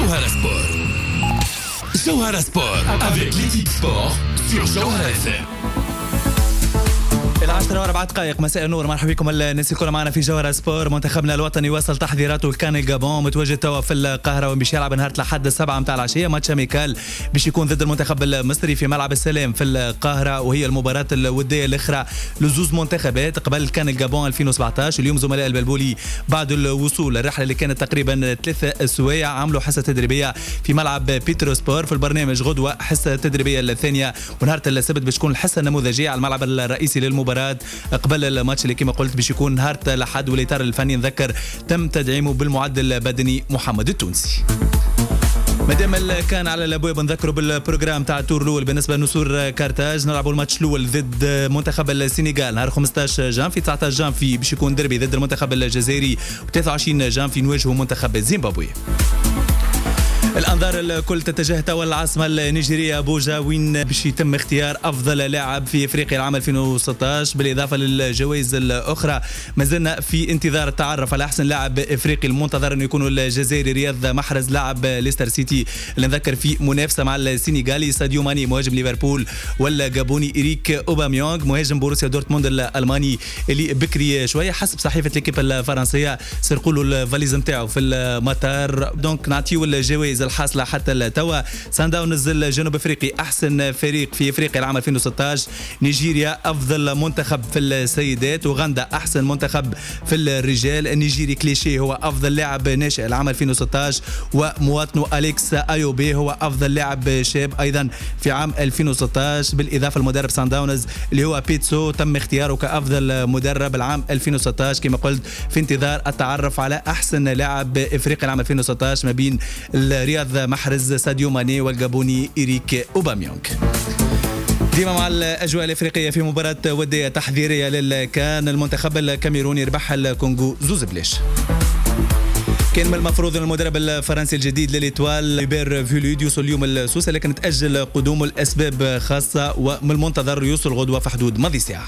Jawhara Sport. Jawhara Sport avec l'équipe sport sur Jawhara FM. 10:04 مساء النور. مرحبا بكم الناس الكل معنا في جوهرة سبور. منتخبنا الوطني وصل تحضيراته لكان الجابون، متواجد توا في القاهرة وباش يلعب نهار الأحد 7 متاع العشية ماتش أميكال باش يكون ضد المنتخب المصري في ملعب السلام في القاهرة، وهي المباراة الودية الأخرى لزوز منتخبات قبل كان الجابون 2017. اليوم زملاء البلبولي بعد الوصول الرحلة اللي كانت تقريبا 3 سوايع عملوا حصة تدريبية في ملعب بيترو سبور. في البرنامج غدوة حصة تدريبية الثانية، ونهار السبت باش تكون الحصة النموذجية على الملعب الرئيسي للمباراة قبل الماتش اللي كما قلت باش يكون نهار الأحد. والإطار الفني نذكر تم تدعيمه بالمعدل البدني محمد التونسي. مادام كان على الابواب نذكروا بالبروجرام تاع التور الاول بالنسبه لنسور كارتاج. نلعبوا الماتش الاول ضد منتخب السنغال نهار 15 جانفي. 19 جانفي باش يكون دربي ضد المنتخب الجزائري، و23 جانفي نواجهوا منتخب زيمبابوي. الأنظار الكل تتجه توا العاصمة النيجيرية أبوجا، وين باش يتم اختيار أفضل لاعب في إفريقيا العام 2016 بالإضافة للجوائز الأخرى. ما زلنا في انتظار التعرف على أحسن لاعب إفريقي. المنتظر أنه يكون الجزائري رياض محرز لاعب ليستر سيتي اللي نذكر في منافسة مع السنغالي ساديو ماني مهاجم ليفربول، ولا جابوني إريك أوباميونغ مهاجم بوروسيا دورتموند الألماني اللي بكري شوية حسب صحيفة الكيب الفرنسية سرقوا له الفاليز نتاعو في المطار. دونك نعطيو الجوائز الحاصله حتى توا. سان داونز الجنوب افريقي احسن فريق في افريقيا العام 2016. نيجيريا افضل منتخب في السيدات. اوغندا احسن منتخب في الرجال. النيجيري كليشيه هو افضل لاعب ناشئ العام 2016، ومواطنه اليكس ايوبي هو افضل لاعب شاب ايضا في عام 2016. بالاضافه لمدرب سان داونز اللي هو بيتسو تم اختياره كافضل مدرب العام 2016 كما قلت في انتظار التعرف على احسن لاعب افريقيا العام 2016 ما بين رياض محرز ساديو ماني والجابوني إريك أوباميونغ. ديما مع الأجواء الإفريقية في مباراة ودية تحذيرية للكان. المنتخب الكاميروني ربح الكونغو 2-0. كان من المفروض ان المدرب الفرنسي الجديد للإيطوال بير فيلود يوصل اليوم السوسة، لكن تأجل قدومه لأسباب خاصة، ومن المنتظر يوصل غدوة في حدود ماضي ساعة.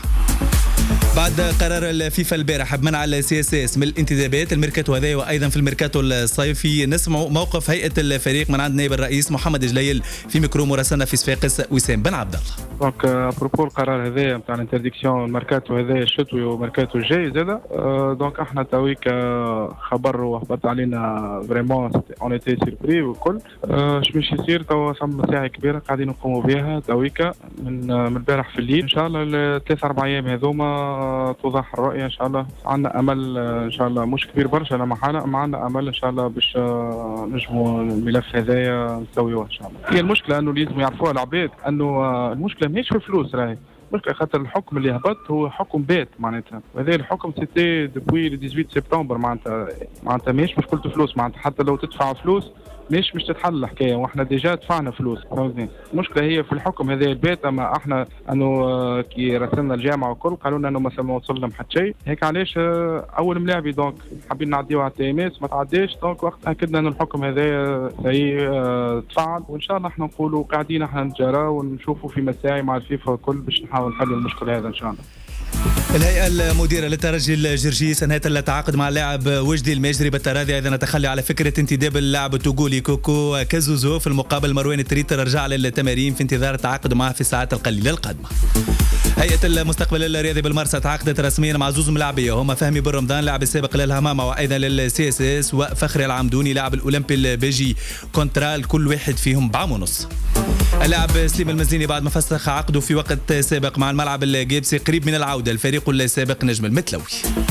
بعد قرار الفيفا البارح بمنع CSS من الانتدابات الميركاتو هذا وايضا في الميركاتو الصيفي، نسمع موقف هيئه الفريق من عند نائب الرئيس محمد جليل في ميكرو مراسلنا في صفاقس وسام بن عبد الله. دونك ابروبو القرار هذا نتاع الانترديكسيون الميركاتو هذا الشتوي وميركاتو الجاي زاده. دونك احنا تويك خبر وهبط علينا فريمون اون ايتي سيربري والكل. اش باش يصير توا صم ساعه كبيره قاعدين نقوموا بها تويك من البارح في الليل. ان شاء الله الثلاث اربع ايام هذوما توضح الرؤية إن شاء الله. عندنا أمل إن شاء الله مش كبير برشا لما حالة، ما عندنا أمل إن شاء الله باش نجموا الملف هذايا نسويوه إن شاء الله. هي المشكلة إنه لازم يعرفوها العباد إنه المشكلة ماهيش في الفلوس راهي. المشكلة خاطر الحكم اللي هبط هو حكم بات معناتها، وهذا الحكم سيتي دوبوي 18 سبتمبر معناتها ماهيش مشكلة فلوس. معناتها حتى لو تدفع فلوس مش تتحل الحكايه، واحنا ديجا دفعنا فلوس. فهمتني؟ المشكله هي في الحكم هذا البيت. اما احنا انه كي راسلنا الجامعه وكل قالوا لنا انه ما وصل لهم حتى شيء. هيك علاش اول ملاعبي دونك حابين نعديو على التيماس ما تعديش. دونك وقت اكدنا ان الحكم هذا هي تفعل، وان شاء الله احنا نقولوا قاعدين احنا نتجارى ونشوفوا في مساعي مع الفيفا الكل باش نحاول نحل المشكله هذا ان شاء الله. الهيئة المديرة للترجي الجرجيس انهت التعاقد مع اللاعب وجدي الماجري بالتراضي ايضا تخلي على فكرة انتداب اللاعب التوغولي كوكو كازوزو. في المقابل مروان التريتر رجع للتمارين في انتظار التعاقد معه في الساعات القليلة القادمة. هيئة المستقبل الرياضي بالمرسى تعاقدت رسميا مع زوز ملاعبية هما فهمي بن رمضان لاعب السابق للهمامة وايضا للCSS، وفخري العمدوني لاعب الاولمبي البيجي كونترال، كل واحد فيهم بعام ونص. اللاعب سليم المزيني بعد ما فسخ عقده في وقت سابق مع الملعب الجيبسي قريب من العودة الفريق السابق نجم المتلوي.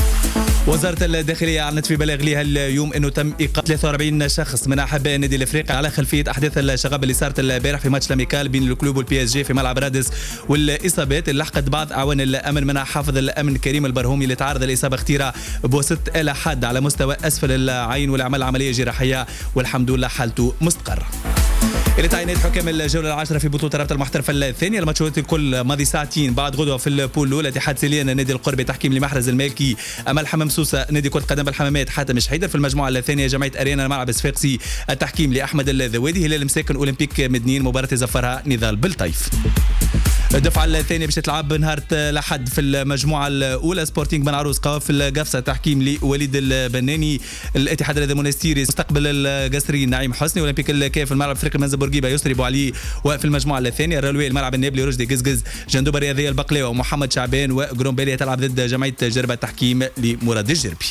وزارة الداخلية أعلنت في بلاغ لها اليوم أنه تم إيقاف 43 شخص من أحباء النادي الأفريقي على خلفية أحداث الشغب اللي صارت البارح في ماتش الأميكال بين الكلوب والPSG في ملعب رادس، والإصابات اللي لحقت بعض أعوان الأمن منها حافظ الأمن كريم البرهومي اللي تعرض الإصابة اختيرة بوسط إلى حد على مستوى أسفل العين والعمل عملية جراحية والحمد لله حالته مستقرة. اللي تعينات حكام الجولة العاشرة في بطولة رابطة المحترفة الثانية. الماتشات الكل ماضي ساعتين بعد غدوة في البول الأولى. اتحاد سيليان نادي القربي تحكيم لمحرز المالكي أمل حمام سوسة نادي كرة قدم بالحمامات حاتم شحيدر. في المجموعة الثانية جمعية أرينا الملعب الصفاقسي التحكيم لأحمد الذوادي. هلال مساكن أولمبيك مدنين مباراة زفرها نضال بالطيف. الدفعة الثانية باش تلعب نهار الأحد في المجموعة الأولى. سبورتينغ بن عروس قاف في القفصة تحكيم لوليد البناني. الاتحاد الرياضي المونستيري مستقبل القصري نعيم حسني. أولمبيك الكاف في الملعب فريق المنزل بورقيبة يسري بوعلي. وفي المجموعة الثانية الرلوي الملعب النابلي رشدي قزقز. جندوبة الرياضية البقلاوي ومحمد شعبان. وجرومبيليا تلعب ضد جمعية جربة تحكيم لمراد الجربي.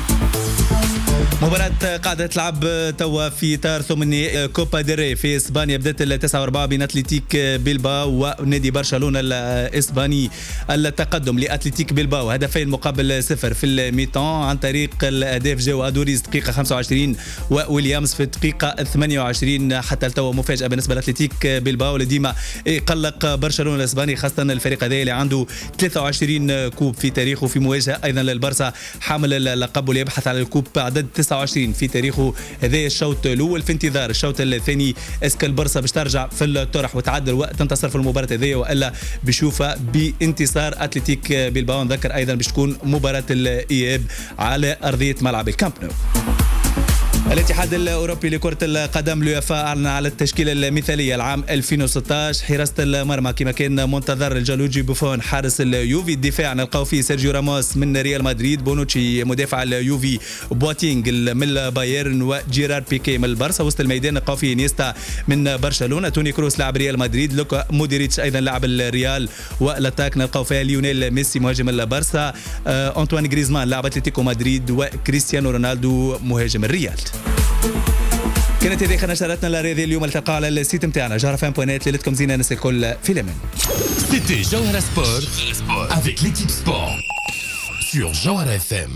مباراة قاعدة تلعب توا في إطار ثمني كوبا ديري في إسبانيا. بدأت 9-4 بين أتلتيك بيلباو ونادي برشلونة الإسباني. التقدم لأتلتيك بيلباو هدفين مقابل 0 في الميتان عن طريق الأهداف جاو أدوريز دقيقة 25 وويليامز في الدقيقة 28. حتى التوا مفاجأة بالنسبة لأتلتيك بيلباو اللي ديما يقلق برشلونة الإسباني، خاصة الفريق هذا اللي عنده 23 كوب في تاريخه، في مواجهة أيضا للبرسا حامل اللقب واللي يبحث على الكوب عدد 29 في تاريخه. هذا الشوط الاول في انتظار الشوط الثاني. اسك البرصه باش ترجع في الطرح وتعدل وتنتصر في المباراه هذه والا بشوفها بانتصار اتلتيك بيلباو. نذكر ايضا باش تكون مباراه الاياب على ارضيه ملعب الكامب نو. الاتحاد الأوروبي لكرة القدم اليوفا أعلن على التشكيلة المثالية العام 2016. حراسة المرمى كما كان منتظر الجالوجي بوفون حارس اليوفي. الدفاع نلقاو فيه سيرجيو راموس من ريال مدريد، بونوتشي مدافع اليوفي، بواتينغ من بايرن وجيرار بيكي من البرسا. وسط الميدان نلقاو فيه نيستا من برشلونة، توني كروس لاعب ريال مدريد، لوكا مودريتش أيضا لاعب الريال. والاتاك نلقاو فيها ليونيل ميسي مهاجم البرسا، أنطوان غريزمان لاعب أتلتيكو مدريد، وكريستيانو رونالدو مهاجم الريال. كانت هذه نشرتنا الرياضية اليوم اللي تلقاها على السيت نتاعنا جوهرة.net. ليلتكم زينة الناس الكل في الأمان. C'était Jawhara Sport avec l'équipe sport sur Jawhara FM.